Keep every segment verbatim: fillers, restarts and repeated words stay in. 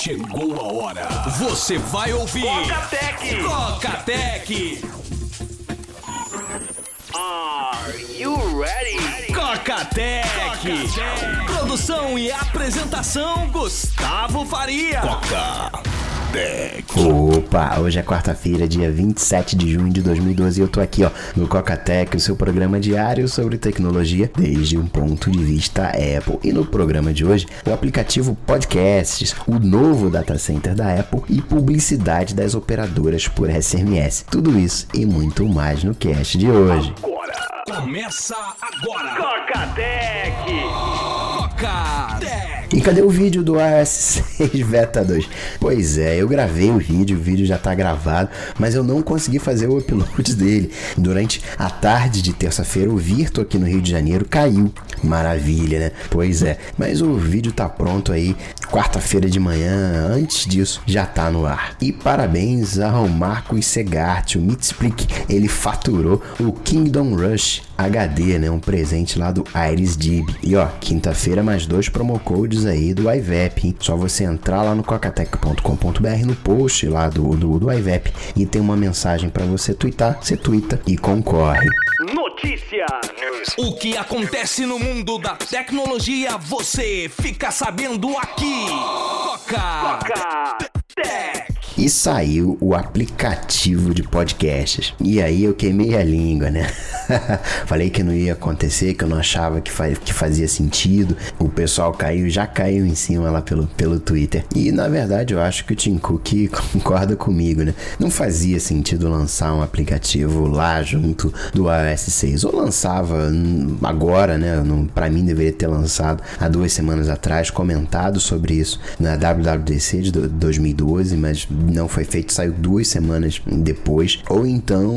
Chegou a hora. Você vai ouvir Coca-Tech. Coca-Tech. Are you ready? Coca-Tech. Produção e apresentação Gustavo Faria. Coca-Tech. Opa, hoje é quarta-feira, dia vinte e sete de junho de dois mil e doze e eu tô aqui, ó, no Coca-Tech, o seu programa diário sobre tecnologia desde um ponto de vista Apple. E no programa de hoje, o aplicativo Podcasts, o novo data center da Apple e publicidade das operadoras por S M S. Tudo isso e muito mais no cast de hoje. Começa agora. Coca-Tech. Coca-Tech. E cadê o vídeo do iOS seis Beta dois? Pois é, eu gravei o vídeo, o vídeo já tá gravado, mas eu não consegui fazer o upload dele. Durante a tarde de terça-feira, o Virtu aqui no Rio de Janeiro caiu. Maravilha, né? Pois é, mas o vídeo tá pronto aí, quarta-feira de manhã, antes disso, já tá no ar. E parabéns ao Marcos Segart, o Mitsplick, ele faturou o Kingdom Rush H D, né? Um presente lá do IrisDib. E ó, quinta-feira mais dois promo codes aí do I V E P, hein? Só você entrar lá no cocatec ponto com ponto b r no post lá do, do, do I V E P e tem uma mensagem pra você twittar, você twita e concorre. Notícia. O que acontece no mundo da tecnologia, você fica sabendo aqui. Coca-Tech. E saiu o aplicativo de podcasts. E aí eu queimei a língua, né? Falei que não ia acontecer, que eu não achava que, fa- que fazia sentido. O pessoal caiu, já caiu em cima lá pelo, pelo Twitter. E na verdade eu acho que o Tim Cook concorda comigo, né? Não fazia sentido lançar um aplicativo lá junto do iOS seis. Ou lançava agora, né? Não, pra mim deveria ter lançado há duas semanas atrás, comentado sobre isso na W W D C de dois mil e doze, mas não foi feito, saiu duas semanas depois, ou então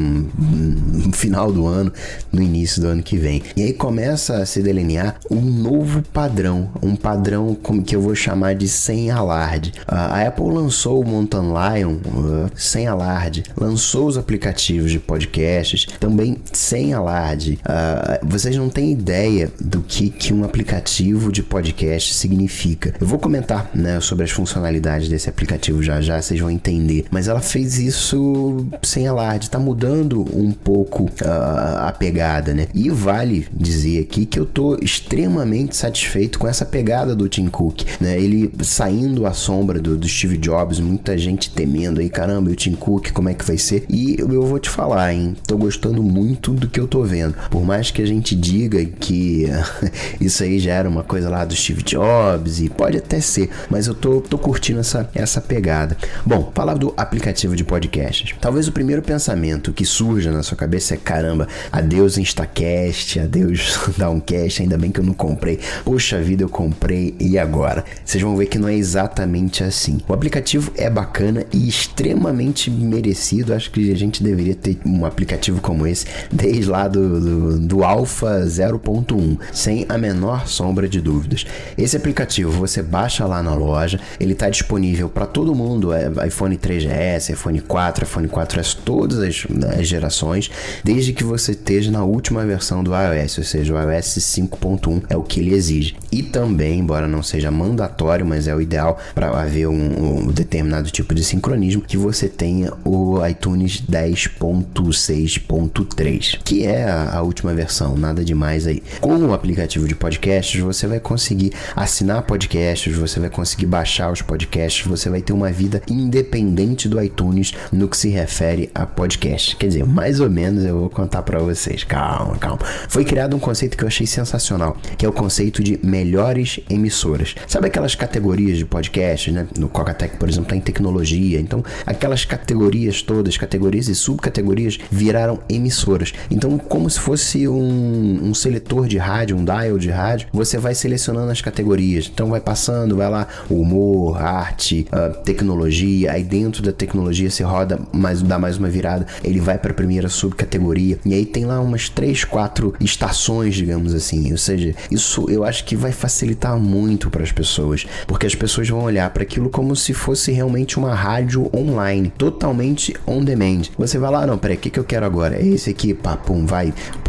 no final do ano, no início do ano que vem. E aí começa a se delinear um novo padrão, um padrão como que eu vou chamar de sem alarde. A Apple lançou o Mountain Lion uh, sem alarde, lançou os aplicativos de podcasts também sem alarde. Uh, vocês não têm ideia do que, que um aplicativo de podcast significa. Eu vou comentar, né, sobre as funcionalidades desse aplicativo já já, vocês vão entender. Mas ela fez isso sem alarde, tá mudando um pouco uh, a pegada, né? E vale dizer aqui que eu tô extremamente satisfeito com essa pegada do Tim Cook, né? Ele saindo à sombra do, do Steve Jobs, muita gente temendo aí, caramba, e o Tim Cook, como é que vai ser? E eu, eu vou te falar, hein? Tô gostando muito do que eu tô vendo. Por mais que a gente diga que isso aí já era uma coisa lá do Steve Jobs, e pode até ser, mas eu tô, tô curtindo essa, essa pegada. Bom, falar do aplicativo de podcasts. Talvez o primeiro pensamento que surja na sua cabeça é, caramba, adeus Instacast, adeus Downcast, ainda bem que eu não comprei. Poxa vida, eu comprei, e agora? Vocês vão ver que não é exatamente assim. O aplicativo é bacana e extremamente merecido. Acho que a gente deveria ter um aplicativo como esse desde lá do, do, do Alpha zero ponto um, sem a menor sombra de dúvidas. Esse aplicativo você baixa lá na loja, ele está disponível para todo mundo, é iPhone três G S, iPhone quatro, iPhone quatro S, todas as, as gerações, desde que você esteja na última versão do iOS, ou seja, o iOS cinco ponto um é o que ele exige. E também, embora não seja mandatório, mas é o ideal para haver um, um determinado tipo de sincronismo, que você tenha o iTunes dez ponto seis ponto três, que é a, a última versão, nada demais aí. Com o aplicativo de podcasts, você vai conseguir assinar podcasts, você vai conseguir baixar os podcasts, você vai ter uma vida independente do iTunes no que se refere a podcast. Quer dizer, mais ou menos eu vou contar para vocês. Calma, calma. Foi criado um conceito que eu achei sensacional, que é o conceito de melhores emissoras. Sabe aquelas categorias de podcast, né? No Coca-Tech, por exemplo, tá em tecnologia. Então, aquelas categorias todas, categorias e subcategorias, viraram emissoras. Então, como se fosse um, um seletor de rádio, um dial de rádio, você vai selecionando as categorias. Então, vai passando, vai lá, humor, arte, uh, tecnologia. Aí dentro da tecnologia você roda, mais, dá mais uma virada, ele vai para a primeira subcategoria. E aí tem lá umas três, quatro estações, digamos assim. Ou seja, isso eu acho que vai facilitar muito para as pessoas, porque as pessoas vão olhar para aquilo como se fosse realmente uma rádio online, totalmente on demand. Você vai lá, não, peraí, o que, que eu quero agora? É esse aqui, pá, pum, vai.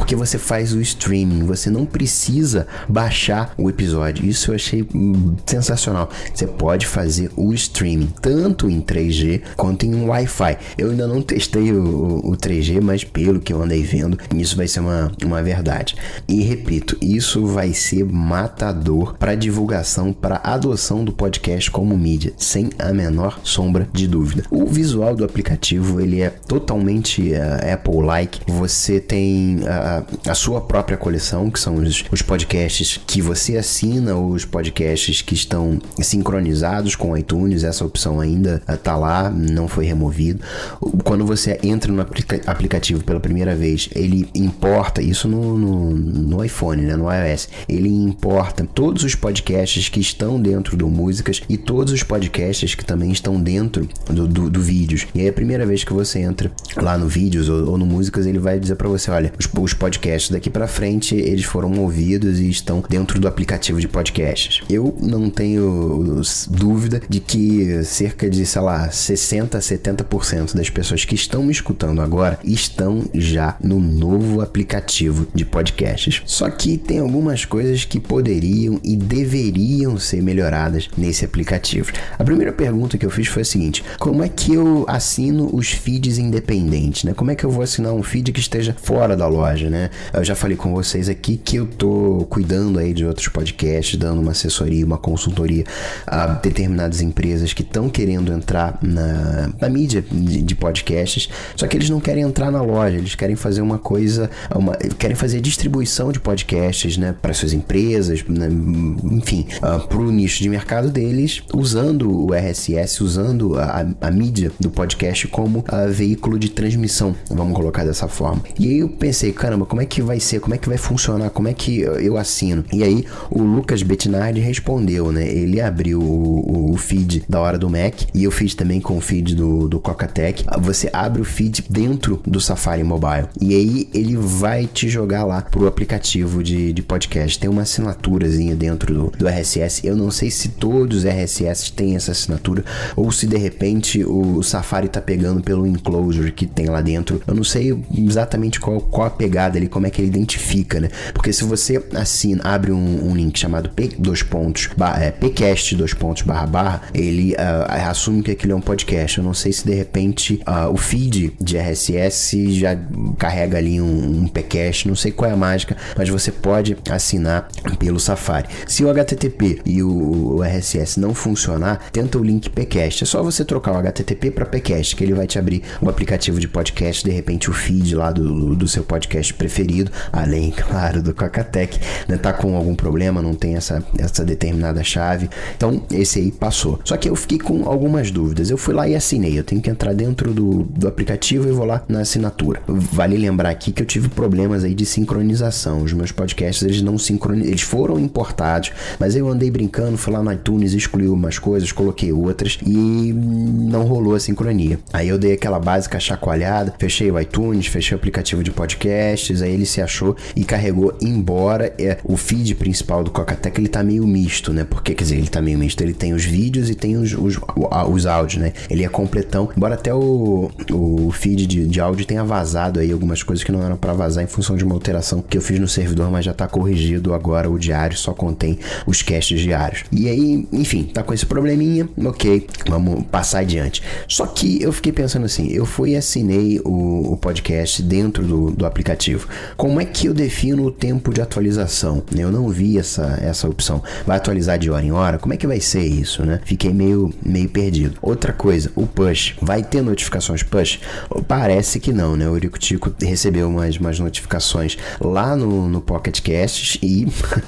porque você faz o streaming, você não precisa baixar o episódio. Isso eu achei hum, sensacional. Você pode fazer o streaming tanto em três G quanto em Wi-Fi. Eu ainda não testei o, o, o três G, mas pelo que eu andei vendo, isso vai ser uma, uma verdade. E repito, isso vai ser matador para divulgação, para adoção do podcast como mídia, sem a menor sombra de dúvida. O visual do aplicativo, ele é totalmente uh, Apple-like. Você tem uh, a sua própria coleção, que são os, os podcasts que você assina, ou os podcasts que estão sincronizados com o iTunes. Essa opção ainda uh, tá lá, não foi removido. Quando você entra no aplica- aplicativo pela primeira vez, ele importa, isso no, no, no iPhone, né, no iOS, ele importa todos os podcasts que estão dentro do Músicas e todos os podcasts que também estão dentro do, do, do Vídeos. E aí a primeira vez que você entra lá no Vídeos ou, ou no Músicas, ele vai dizer pra você, olha, os, os podcasts daqui pra frente, eles foram movidos e estão dentro do aplicativo de podcasts. Eu não tenho dúvida de que cerca de, sei lá, sessenta a setenta por cento das pessoas que estão me escutando agora estão já no novo aplicativo de podcasts. Só que tem algumas coisas que poderiam e deveriam ser melhoradas nesse aplicativo. A primeira pergunta que eu fiz foi a seguinte: como é que eu assino os feeds independentes, né? Como é que eu vou assinar um feed que esteja fora da loja, né? Eu já falei com vocês aqui que eu tô cuidando aí de outros podcasts, dando uma assessoria, uma consultoria a determinadas empresas que estão querendo entrar na, na mídia de, de podcasts, só que eles não querem entrar na loja, eles querem fazer uma coisa, uma, querem fazer distribuição de podcasts, né, para suas empresas, né, enfim, uh, para o nicho de mercado deles, usando o R S S, usando a, a mídia do podcast como uh, veículo de transmissão, vamos colocar dessa forma. E aí eu pensei, caramba, como é que vai ser, como é que vai funcionar, como é que eu assino? E aí o Lucas Bettinardi respondeu, né, ele abriu o, o feed da Hora do Mac, e eu fiz também com o feed do, do Cocatec. Você abre o feed dentro do Safari Mobile, e aí ele vai te jogar lá pro aplicativo de, de podcast. Tem uma assinaturazinha dentro do, do R S S. Eu não sei se todos os R S S têm essa assinatura, ou se de repente o, o Safari tá pegando pelo enclosure que tem lá dentro. Eu não sei exatamente qual, qual a pegada ali, como é que ele identifica, né? Porque se você assina, abre um, um link chamado P, dois pontos, é, Pcast, dois pontos, barra, barra, ele uh, assume que aquilo é um podcast. Eu não sei se de repente uh, o feed de R S S já carrega ali um, um Pcast, não sei qual é a mágica, mas você pode assinar pelo Safari. Se o H T T P e o, o R S S não funcionar, tenta o link Pcast. É só você trocar o H T T P para Pcast, que ele vai te abrir o aplicativo de podcast, de repente o feed lá do, do seu podcast preferido, além, claro, do Cocatec, né, tá com algum problema, não tem essa, essa determinada chave. Então, esse aí passou. Só que eu fiquei com algumas dúvidas. Eu fui lá e assinei. Eu tenho que entrar dentro do, do aplicativo e vou lá na assinatura. Vale lembrar aqui que eu tive problemas aí de sincronização. Os meus podcasts, eles não sincronizam, eles foram importados, mas eu andei brincando, fui lá no iTunes, excluí umas coisas, coloquei outras e não rolou a sincronia. Aí eu dei aquela básica chacoalhada, fechei o iTunes, fechei o aplicativo de podcasts, aí ele se achou e carregou, embora é, o feed principal do Cocatec, ele tá meio misto, né? Porque, quer dizer, ele tá meio misto, ele tem os vídeos e tem os, os, os áudios, né? Ele é completão, embora até o, o feed de, de áudio tenha vazado aí algumas coisas que não eram pra vazar em função de uma alteração que eu fiz no servidor, mas já tá corrigido agora. O diário só contém os casts diários. E aí, enfim, tá com esse probleminha, ok, vamos passar adiante. Só que eu fiquei pensando assim, eu fui e assinei o, o podcast dentro do, do aplicativo. Como é que eu defino o tempo de atualização? Eu não vi essa, essa opção. Vai atualizar de hora em hora? Como é que vai ser isso, né? Fiquei meio, meio perdido. Outra coisa, o push. Vai ter notificações push? Parece que não, né? O Eurico recebeu umas, umas notificações lá no, no Pocket Casts e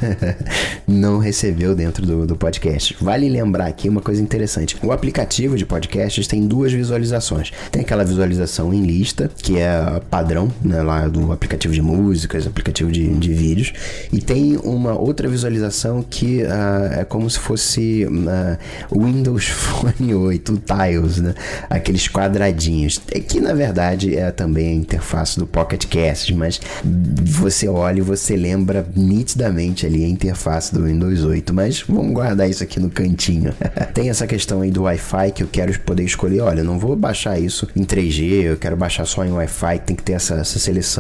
não recebeu dentro do, do podcast. Vale lembrar aqui uma coisa interessante. O aplicativo de podcasts tem duas visualizações. Tem aquela visualização em lista, que é padrão, né, lá do aplicativo de músicas, aplicativo de, de vídeos, e tem uma outra visualização que uh, é como se fosse uh, Windows Phone oito, Tiles, né? Aqueles quadradinhos. É que na verdade é também a interface do Pocket Cast, mas você olha e você lembra nitidamente ali a interface do Windows oito, mas vamos guardar isso aqui no cantinho. Tem essa questão aí do Wi-Fi que eu quero poder escolher, olha, eu não vou baixar isso em três G, eu quero baixar só em Wi-Fi, tem que ter essa, essa seleção.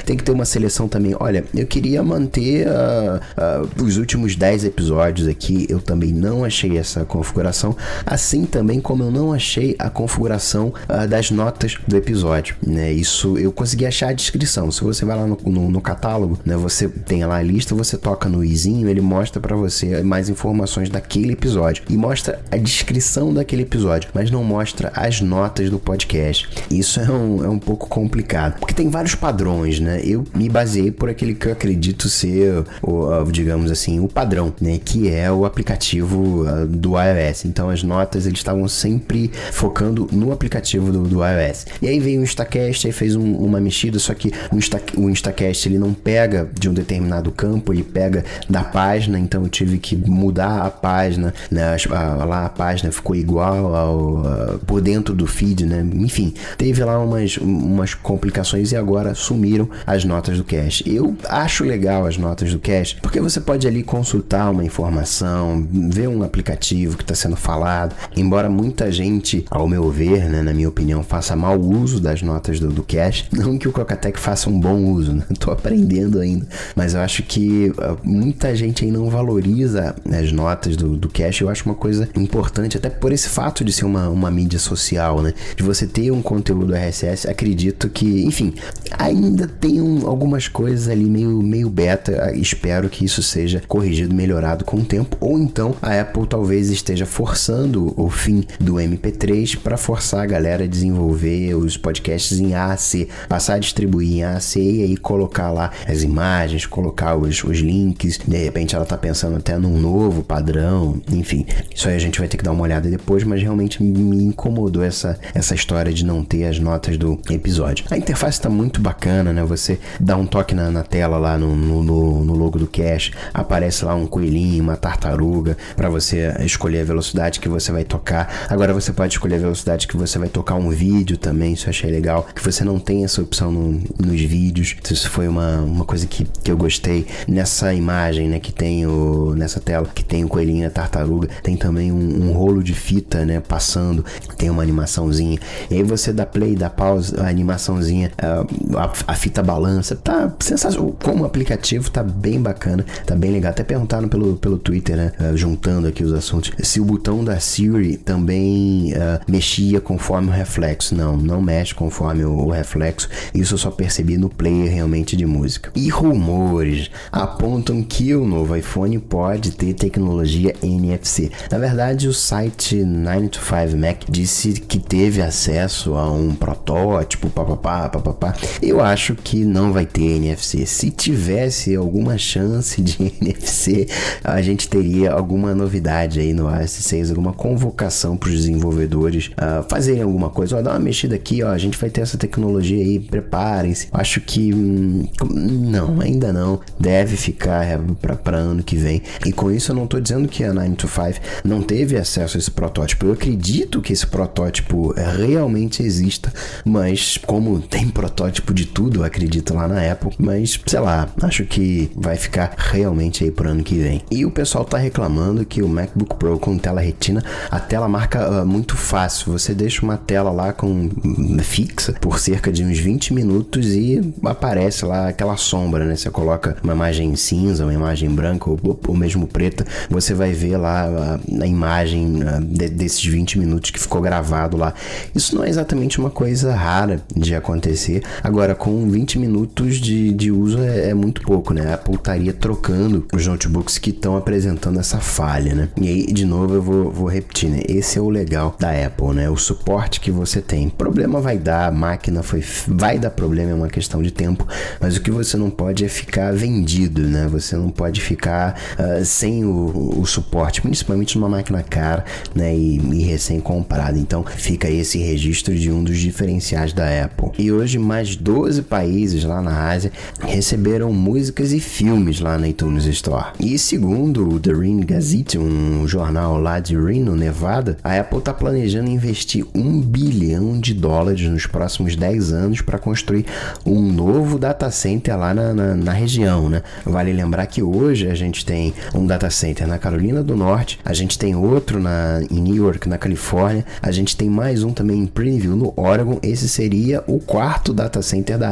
tem que ter uma seleção também. Olha, eu queria manter uh, uh, os últimos dez episódios aqui, eu também não achei essa configuração, assim também como eu não achei a configuração uh, das notas do episódio, né? Isso eu consegui achar a descrição. Se você vai lá no, no, no catálogo, né, você tem lá a lista, você toca no izinho, ele mostra pra você mais informações daquele episódio e mostra a descrição daquele episódio, mas não mostra as notas do podcast. Isso é um, é um pouco complicado, porque tem vários padrões, né? Eu me baseei por aquele que eu acredito ser o, digamos assim, o padrão, né? Que é o aplicativo uh, do iOS. Então as notas, eles estavam sempre focando no aplicativo do, do iOS. E aí veio o Instacast, aí fez um, uma mexida, só que o, Insta, o Instacast, ele não pega de um determinado campo, ele pega da página, então eu tive que mudar a página, né? A, lá a página ficou igual ao, a, por dentro do feed, né? Enfim, teve lá umas, umas complicações e agora sumiram as notas do cast. Eu acho legal as notas do cast, porque você pode ali consultar uma informação, ver um aplicativo que está sendo falado, embora muita gente, ao meu ver, né, na minha opinião, faça mau uso das notas do, do cast, não que o Cocatec faça um bom uso, né? Tô aprendendo ainda, mas eu acho que uh, muita gente aí não valoriza as notas do, do cast. Eu acho uma coisa importante, até por esse fato de ser uma, uma mídia social, né, de você ter um conteúdo R S S. Acredito que, enfim, ainda tem um, algumas coisas ali meio, meio beta. Espero que isso seja corrigido, melhorado com o tempo, ou então a Apple talvez esteja forçando o fim do M P três para forçar a galera a desenvolver os podcasts em A A C, passar a distribuir em A A C e aí colocar lá as imagens, colocar os, os links. De repente ela tá pensando até num novo padrão, enfim, isso aí a gente vai ter que dar uma olhada depois, mas realmente me incomodou essa, essa história de não ter as notas do episódio. A interface tá muito bacana, né? Você dá um toque na, na tela lá no, no, no logo do cache, aparece lá um coelhinho, uma tartaruga, para você escolher a velocidade que você vai tocar. Agora você pode escolher a velocidade que você vai tocar um vídeo também, isso eu achei legal, que você não tem essa opção no, nos vídeos. Isso foi uma, uma coisa que, que eu gostei. Nessa imagem, né, que tem o, nessa tela, que tem o coelhinho e a tartaruga, tem também um, um rolo de fita, né, passando, tem uma animaçãozinha, e aí você dá play, dá pausa, a animaçãozinha, a, a, a fita balança, tá sensacional. Como aplicativo tá bem bacana, tá bem legal. Até perguntaram pelo, pelo Twitter, né, uh, juntando aqui os assuntos, se o botão da Siri também uh, mexia conforme o reflexo. Não, não mexe conforme o, o reflexo. Isso eu só percebi no player realmente de música. E rumores apontam que o novo iPhone pode ter tecnologia N F C. Na verdade, o site nine to five Mac disse que teve acesso a um protótipo, papapá, papapá. Eu acho que não vai ter N F C. Se tivesse alguma chance de N F C, a gente teria alguma novidade aí no iOS seis, alguma convocação para os desenvolvedores uh, fazerem alguma coisa. Ó, dá uma mexida aqui, ó, a gente vai ter essa tecnologia aí, preparem-se. Acho que hum, não, ainda não. Deve ficar é, para ano que vem. E com isso eu não tô dizendo que a nine to five não teve acesso a esse protótipo. Eu acredito que esse protótipo realmente exista, mas como tem protótipo de tudo, eu acredito lá na Apple, mas sei lá, acho que vai ficar realmente aí pro ano que vem. E o pessoal tá reclamando que o MacBook Pro com tela retina, a tela marca uh, muito fácil. Você deixa uma tela lá com fixa por cerca de uns vinte minutos e aparece lá aquela sombra, né? Você coloca uma imagem cinza, uma imagem branca ou, ou mesmo preta, você vai ver lá a, a imagem uh, de, desses vinte minutos que ficou gravado lá. Isso não é exatamente uma coisa rara de acontecer. Agora, com vinte minutos de, de uso é, é muito pouco, né? A Apple estaria trocando os notebooks que estão apresentando essa falha, né? E aí, de novo, eu vou, vou repetir, né? Esse é o legal da Apple, né? O suporte que você tem. Problema vai dar, a máquina foi... vai dar problema, é uma questão de tempo, mas o que você não pode é ficar vendido, né? Você não pode ficar uh, sem o, o suporte, principalmente numa máquina cara, né? E, e recém-comprada. Então, fica aí esse registro de um dos diferenciais da Apple. E hoje, mais doze países lá na Ásia receberam músicas e filmes lá na iTunes Store. E segundo o The Reno Gazette, um jornal lá de Reno, Nevada, a Apple está planejando investir um bilhão de dólares nos próximos dez anos para construir um novo data center lá na, na, na região, né? Vale lembrar que hoje a gente tem um data center na Carolina do Norte, a gente tem outro na, em Newark, na Califórnia, a gente tem mais um também em Prineville, no Oregon. Esse seria o quarto data center da Apple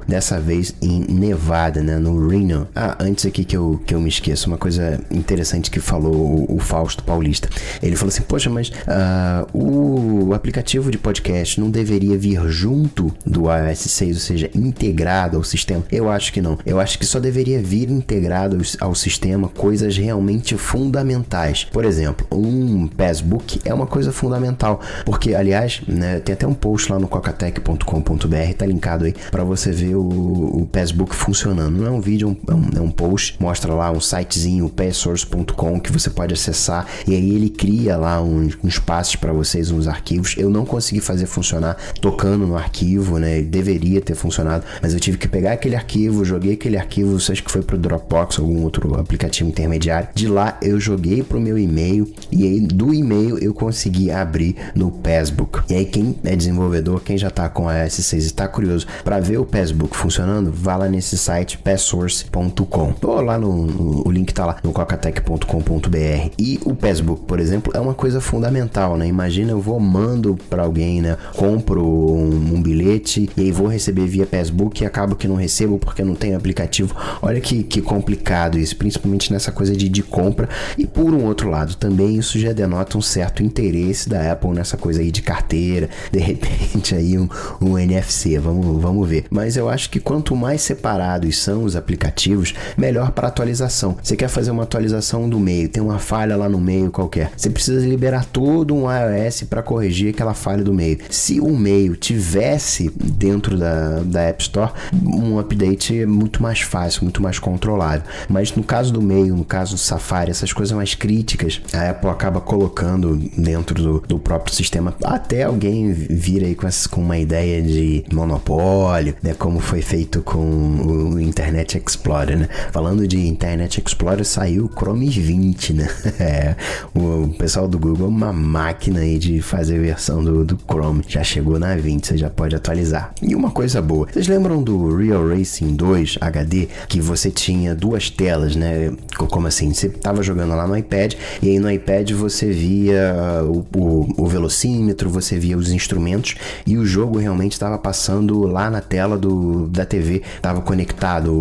dessa vez em Nevada, né, no Reno. Ah, antes aqui que eu, que eu me esqueça, uma coisa interessante que falou o, o Fausto Paulista. Ele falou assim, poxa, mas uh, o aplicativo de podcast não deveria vir junto do iOS seis, ou seja, integrado ao sistema? Eu acho que não. Eu acho que só deveria vir integrado ao, ao sistema coisas realmente fundamentais. Por exemplo, um Passbook é uma coisa fundamental, porque, aliás, né, tem até um post lá no cocatec ponto com ponto b r, tá linkado aí para você ver o, o Passbook funcionando. Não é um vídeo, é um, é um post, mostra lá um sitezinho, o passsource ponto com, que você pode acessar, e aí ele cria lá uns, uns passos para vocês, uns arquivos. Eu não consegui fazer funcionar tocando no arquivo, né, deveria ter funcionado, mas eu tive que pegar aquele arquivo, joguei aquele arquivo, acho que foi pro Dropbox, algum outro aplicativo intermediário, de lá eu joguei pro meu e-mail, e aí do e-mail eu consegui abrir no Passbook. E aí quem é desenvolvedor, quem já tá com a iOS seis e tá curioso para ver o Passbook funcionando, vá lá nesse site passsource ponto com, ou lá no, no o link tá lá no cocatec ponto com ponto b r. E o Passbook, por exemplo, é uma coisa fundamental, né? Imagina, eu vou, mando para alguém, né, compro um, um bilhete e aí vou receber via Passbook e acabo que não recebo porque não tem aplicativo. Olha que, que complicado isso, principalmente nessa coisa de, de compra. E por um outro lado também isso já denota um certo interesse da Apple nessa coisa aí de carteira, de repente aí um, um N F C, vamos, vamos ver. Mas eu acho que quanto mais separados são os aplicativos, melhor para atualização. Você quer fazer uma atualização do meio, tem uma falha lá no meio qualquer, você precisa liberar todo um iOS para corrigir aquela falha do meio. Se o meio tivesse dentro da, da App Store, um update é muito mais fácil, muito mais controlável. Mas no caso do meio, no caso do Safari, essas coisas mais críticas, a Apple acaba colocando dentro do, do próprio sistema, até alguém vir aí com, essa, com uma ideia de monopólio, né, como foi feito com o Internet Explorer, né? Falando de Internet Explorer, saiu o Chrome vinte, né? É, o pessoal do Google é uma máquina aí de fazer versão do, do Chrome, já chegou na vinte, você já pode atualizar. E uma coisa boa, vocês lembram do Real Racing dois H D, que você tinha duas telas, né? Como assim? Você tava jogando lá no iPad, e aí no iPad você via o, o, o velocímetro, você via os instrumentos, e o jogo realmente estava passando lá na tela do, da T V, estava conectado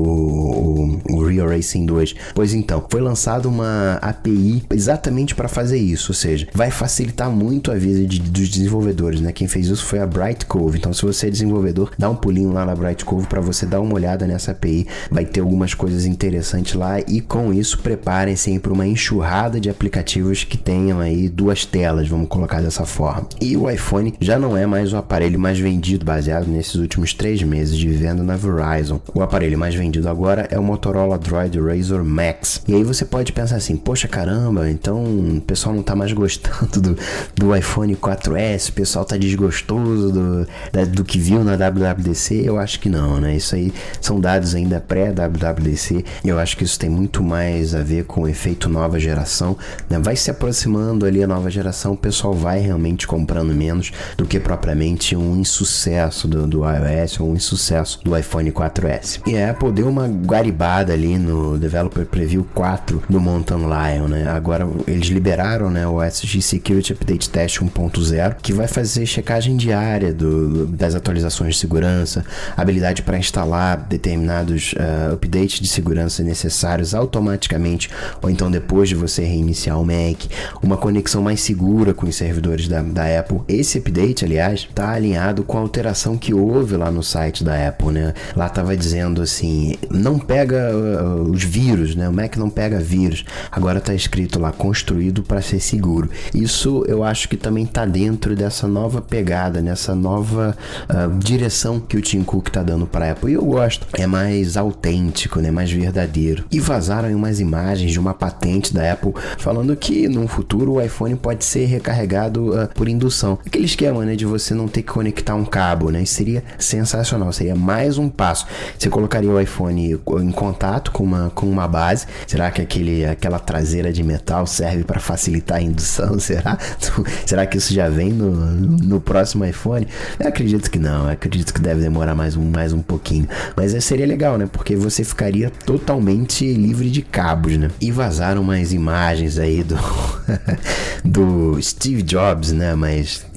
o, o, o Real Racing dois. Pois então, foi lançada uma A P I exatamente para fazer isso, ou seja, vai facilitar muito a vida de, dos desenvolvedores, né? Quem fez isso foi a Bright Cove. Então, se você é desenvolvedor, dá um pulinho lá na Bright Cove para você dar uma olhada nessa A P I, vai ter algumas coisas interessantes lá, e com isso preparem-se para uma enxurrada de aplicativos que tenham aí duas telas, vamos colocar dessa forma. E o iPhone já não é mais o aparelho mais vendido, baseado nesses últimos três meses de venda na Verizon. O aparelho mais vendido agora é o Motorola Droid Razr Max. E aí você pode pensar assim, poxa caramba, então o pessoal não tá mais gostando do, do iPhone quatro S, o pessoal tá desgostoso do, da, do que viu na W W D C. Eu acho que não, né? Isso aí são dados ainda pré-W W D C, e eu acho que isso tem muito mais a ver com o efeito nova geração, né? Vai se aproximando ali a nova geração, o pessoal vai realmente comprando menos do que propriamente um insucesso do, do iOS ou um insucesso do iPhone quatro S. E a Apple deu uma guaribada ali no Developer Preview quatro do Mountain Lion, né? Agora eles liberaram, né, o S G Security Update Test um ponto zero, que vai fazer checagem diária do, das atualizações de segurança, habilidade para instalar determinados uh, updates de segurança necessários automaticamente, ou então depois de você reiniciar o Mac, uma conexão mais segura com os servidores da, da Apple. Esse update, aliás, está alinhado com a alteração que houve lá no site da Apple, né? Lá estava dizendo assim, não pega uh, os vírus, né? O Mac não pega vírus. Agora está escrito lá, construído para ser seguro. Isso eu acho que também está dentro dessa nova pegada, nessa nova uh, direção que o Tim Cook está dando para a Apple. E eu gosto. É mais autêntico, né? Mais verdadeiro. E vazaram umas imagens de uma patente da Apple falando que no futuro o iPhone pode ser recarregado uh, por indução. Aquele esquema, né, de você não ter que conectar um cabo, né? Isso seria sensacional, seria mais um passo. Você colocaria o iPhone em contato com uma, com uma base. Será que aquele, aquela traseira de metal serve para facilitar a indução? Será? Será que isso já vem no, no próximo iPhone? Eu acredito que não, eu acredito que deve demorar mais um, mais um pouquinho. Mas seria legal, né? Porque você ficaria totalmente livre de cabos, né? E vazaram umas imagens aí do, do Steve Jobs, né? Mas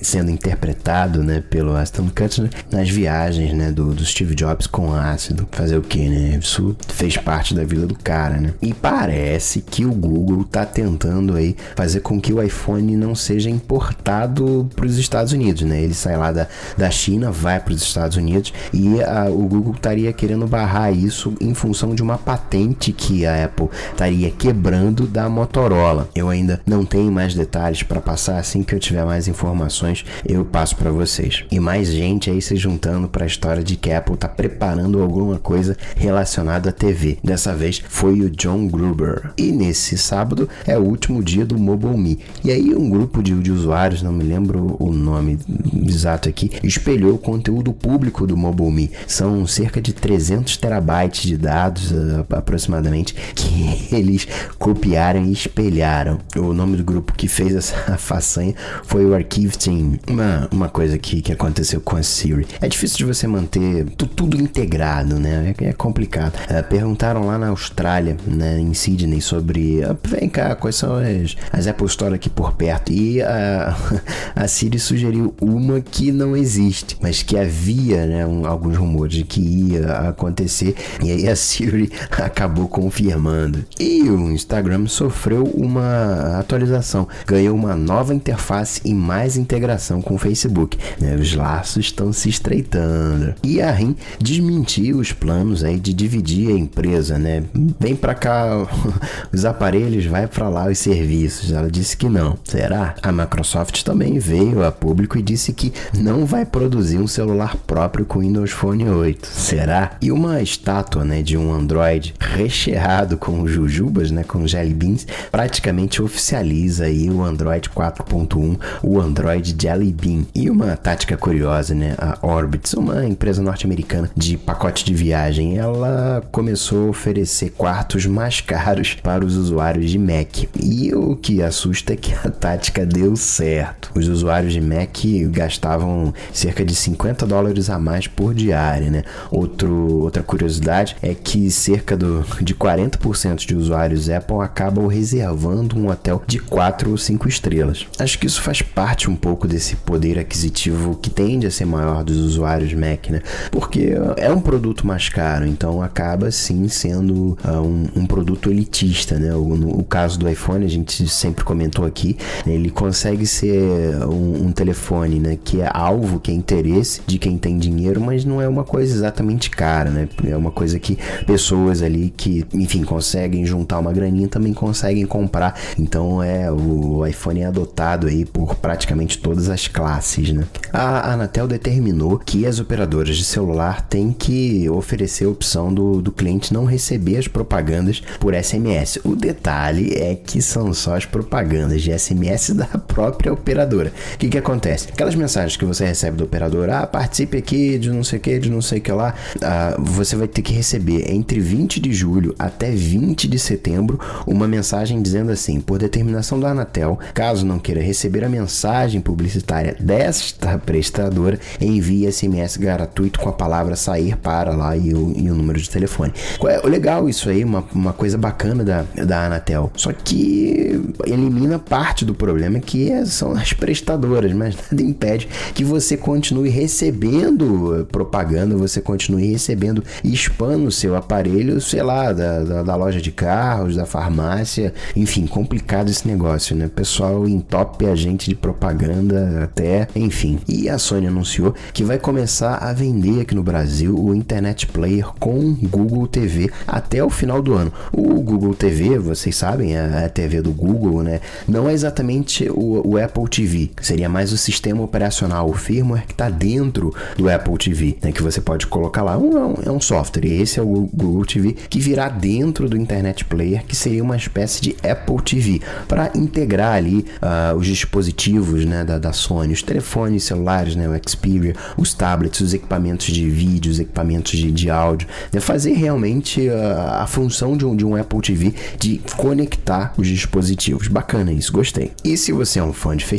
sendo interpretado, né, pelo Ashton Kutcher nas viagens, né, do, do Steve Jobs com ácido. Fazer o que, né? Isso fez parte da vida do cara, né? E parece que o Google tá tentando aí fazer com que o iPhone não seja importado para os Estados Unidos, né? Ele sai lá da, da China, vai para os Estados Unidos e a, o Google estaria querendo barrar isso em função de uma patente que a Apple estaria quebrando da Motorola. Eu ainda não tenho mais detalhes para passar, assim que eu tiver mais informações eu passo para vocês. E mais gente aí se juntando para a história de que a Apple tá preparando alguma coisa relacionada à T V. Dessa vez foi o John Gruber. E nesse sábado é o último dia do Mobile Me. E aí um grupo de, de usuários, não me lembro o nome exato aqui, espelhou o conteúdo público do Mobile Me. São cerca de trezentos terabytes de dados uh, aproximadamente que eles copiaram e espelharam. O nome do grupo que fez essa façanha foi o Archive Team. Uma, uma coisa que, que aconteceu com a Siri. É difícil de você manter tu, tudo integrado, né? É, é complicado. Uh, perguntaram lá na Austrália, né, em Sydney, sobre uh, vem cá, quais são as, as Apple Store aqui por perto. E a, a Siri sugeriu uma que não existe, mas que havia, né, um, alguns rumores de que ia acontecer. E aí a Siri acabou confirmando. E o Instagram sofreu uma atualização, ganhou uma nova interface e mais integração com o Facebook, né? Os laços estão se estreitando. E a RIM desmentiu os planos aí de dividir a empresa, né? Vem pra cá os aparelhos, vai pra lá os serviços. Ela disse que não. Será? A Microsoft também veio a público e disse que não vai produzir um celular próprio com Windows Phone oito. Será? E uma estátua, né, de um Android recheado com jujubas, né, com jelly beans, praticamente oficializa aí o Android quatro ponto um, o Android Jelly Bean. E uma tática curiosa, né, a Orbitz, uma empresa norte-americana de pacote de viagem, ela começou a oferecer quartos mais caros para os usuários de Mac. E o que assusta é que a tática deu certo. Os usuários de Mac gastavam cerca de cinquenta dólares a mais por diária, né? Outro, outra curiosidade é que cerca do, de quarenta por cento de usuários Apple acabam reservando um hotel de quatro ou cinco estrelas. Acho que isso faz parte um pouco desse poder aquisitivo que tende a ser maior dos usuários Mac, né? Porque é um produto mais caro, então acaba sim sendo uh, um, um produto elitista, né? O, no, o caso do iPhone, a gente sempre comentou aqui, né? Ele consegue ser um, um telefone, né, que é alvo, que é interesse de quem tem dinheiro, mas não é uma coisa exatamente cara, né? É uma coisa que pessoas ali que, enfim, conseguem juntar uma graninha também conseguem comprar. Então é o iPhone é adotado aí por praticamente todas as classes, né? A Anatel determinou que as operadoras de celular têm que oferecer a opção do, do cliente não receber as propagandas por S M S. O detalhe é que são só as propagandas de S M S da própria operadora. O que que acontece? Aquelas mensagens que você recebe do operador, ah, participe aqui de não sei o que, de não sei o que lá, ah, você vai ter que receber entre vinte de julho até vinte de setembro uma mensagem dizendo assim: por determinação da Anatel, caso não queira receber a mensagem publicitária desta prestadora, envie S M S gratuito com a palavra sair para lá e o, e o número de telefone. É legal isso aí, uma, uma coisa bacana da, da Anatel, só que elimina parte do problema, que é, são as prestadoras, mas nada impede que você continue recebendo propaganda, você continue recebendo spam no seu aparelho, sei lá, da, da, da loja de carros, da farmácia, enfim, complicado esse negócio, né? O pessoal entope a gente de propaganda até, enfim. E a Sony anunciou que vai começar a vender aqui no Brasil o Internet Player com Google T V até o final do ano. O Google T V, vocês sabem, a, a T V do Google, né? Não é exatamente o, o Apple T V, seria mais o sistema operacional, o firmware que está dentro do Apple T V, né? Que você pode colocar lá, um, é um software, e esse é o Google T V que virá dentro do Internet Player, que seria uma espécie de Apple T V, para integrar ali uh, os dispositivos, né, da, da Sony, os telefones celulares, né, o Xperia, os tablets, os equipamentos de vídeo, os equipamentos de, de áudio, né, fazer realmente uh, a função de um, de um Apple T V, de conectar os dispositivos. Bacana isso, gostei. E se você é um fã de Facebook,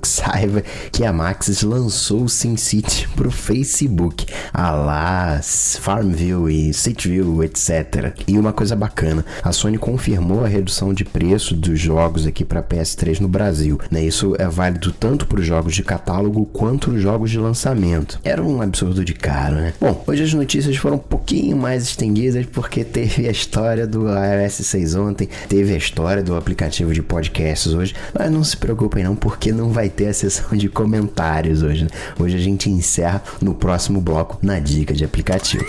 saiba que a Maxis lançou o SimCity pro Facebook, a lá Farmville e Cityville, etcétera. E uma coisa bacana, a Sony confirmou a redução de preço dos jogos aqui para P S três no Brasil, né? Isso é válido tanto para os jogos de catálogo quanto os jogos de lançamento. Era um absurdo de caro, né? Bom, hoje as notícias foram um pouquinho mais estendidas porque teve a história do iOS seis ontem, teve a história do aplicativo de podcasts hoje, mas não se preocupem não, porque não vai ter a sessão de comentários hoje, né? Hoje a gente encerra no próximo bloco na dica de aplicativo.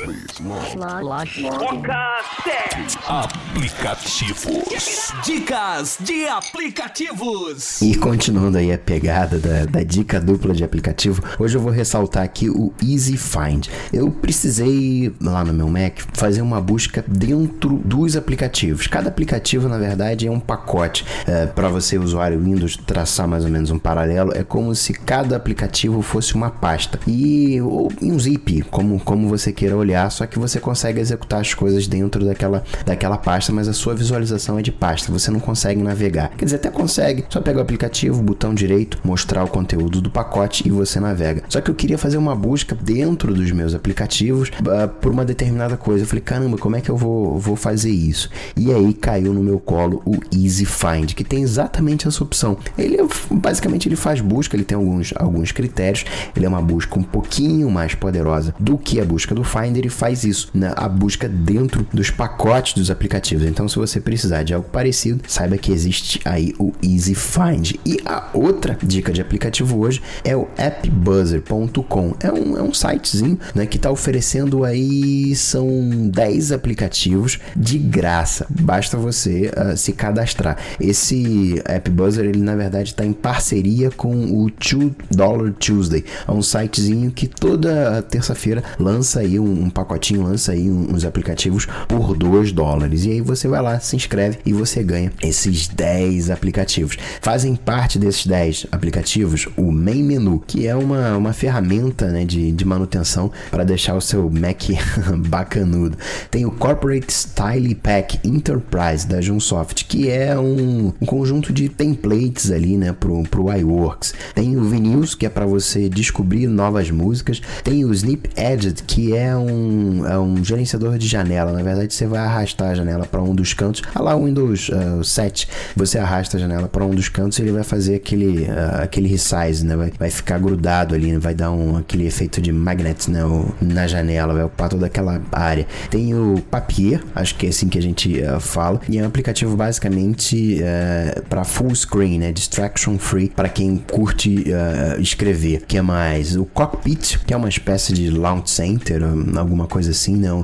Aplicativos. Dicas de aplicativos. E continuando aí a pegada da, da dica dupla de aplicativo, hoje eu vou ressaltar aqui o Easy Find. Eu precisei, lá no meu Mac, fazer uma busca dentro dos aplicativos. Cada aplicativo, na verdade, é um pacote. É, para você, usuário Windows, traçar mais ou menos um paralelo, é como se cada aplicativo fosse uma pasta. E ou um zip, como, como você queira olhar, só que você consegue executar as coisas dentro daquela, daquela pasta, mas a sua visualização é de pasta, você não consegue navegar. Quer dizer, até consegue, só pega o aplicativo, botão direito, mostrar o conteúdo do pacote e você navega. Só que eu queria fazer uma busca dentro dos meus aplicativos uh, por uma determinada coisa. Eu falei, caramba, como é que eu vou, vou fazer isso? E aí caiu no meu colo o Easy Find, que tem exatamente essa opção. Ele basicamente ele faz busca, ele tem alguns, alguns critérios, ele é uma busca um pouquinho mais poderosa do que a busca do Finder e faz isso, né? A busca dentro dos pacotes dos aplicativos. Então, se você precisar de algo parecido, saiba que existe aí o Easy Find. E a outra dica de aplicativo hoje é o app buzzer ponto com. É um, é um sitezinho, né, que está oferecendo aí, são dez aplicativos de graça. Basta você uh, se cadastrar. Esse App Buzzer, ele na verdade está em parceria com o two dollar Tuesday. É um sitezinho que toda terça-feira lança aí um, um pacotinho, lança aí um, uns aplicativos por dois dólares. E aí você vai lá, se inscreve e você ganha esses dez aplicativos. Fazem parte desses dez aplicativos o Main Menu, que é uma, uma ferramenta, né, de, de manutenção para deixar o seu Mac bacanudo. Tem o Corporate Style Pack Enterprise da Junsoft, que é um, um conjunto de templates ali, né, pro, pro iWorks. Tem o Vinyls, que é para você descobrir novas músicas. Tem o Snip Edit, que é um, é um gerenciador de janela. Na verdade, você vai arrastar a janela para um dos cantos. Ah lá, o Windows uh, sete, você arrasta a janela para um dos cantos e ele vai fazer aquele, uh, aquele resize, né? Vai, vai ficar grudado ali, né? Vai dar um, aquele efeito de magnet, né? O, na janela, vai ocupar toda aquela área. Tem o Papier, acho que é assim que a gente uh, fala, e é um aplicativo basicamente uh, para full screen, né? Distraction free, para quem curte uh, escrever. Que é mais? O Cockpit, que é uma espécie de launch center, alguma coisa assim, não? Uh,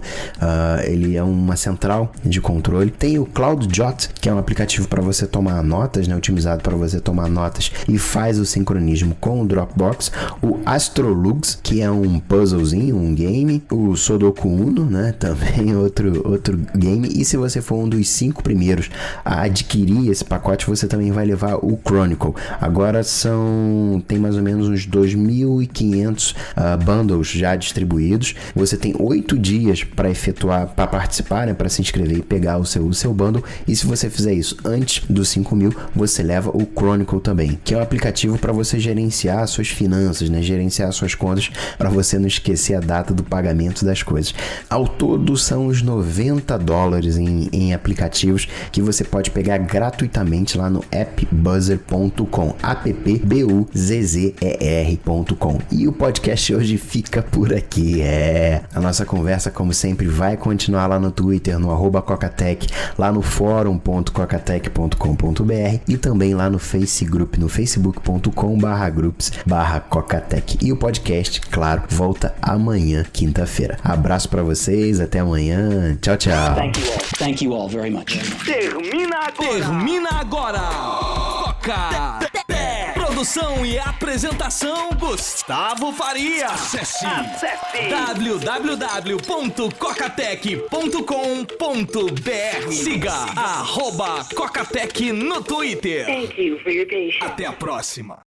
ele é uma central de controle. Tem o CloudJot, que é um aplicativo para você tomar notas, né? Otimizado para você tomar notas e faz o sincronismo com o Dropbox. O Astrolugs, que é um puzzlezinho, um game. O Sudoku Uno, né? Também outro, outro game. E se você for um dos cinco primeiros a adquirir esse pacote, você também vai levar o Chronicle. Agora são... tem mais ou menos uns dois mil e quinhentos uh, bundles já distribuídos. Você tem oito dias para efetuar, para participar, né? Para se inscrever e pegar o seu, o seu bundle. E se você fizer isso antes dos cinco mil, você leva o Chronicle também, que é um aplicativo para você gerenciar suas finanças, né? Gerenciar suas contas, para você não esquecer a data do pagamento das coisas. Ao todo são os noventa dólares em, em aplicativos que você pode pegar gratuitamente lá no app buzzer ponto com, app b u z z e r ponto com. E o podcast hoje fica por aqui. É, a nossa conversa, como sempre, vai continuar lá no Twitter, no arroba Cocatec, lá no fórum ponto cocatec ponto com ponto b r e também lá no Face Group, no facebook ponto com barra groups barra Cocatec. E o podcast, claro, volta amanhã, quinta-feira. Abraço pra vocês, até amanhã. Tchau, tchau. Thank you all. Thank you all very much. Termina agora. Termina agora. Coca. Produção e apresentação Gustavo Faria. Acesse, Acesse. w w w ponto cocatec ponto com ponto b r. Siga arroba Cocatec no Twitter. Thank you for your patience. Até a próxima.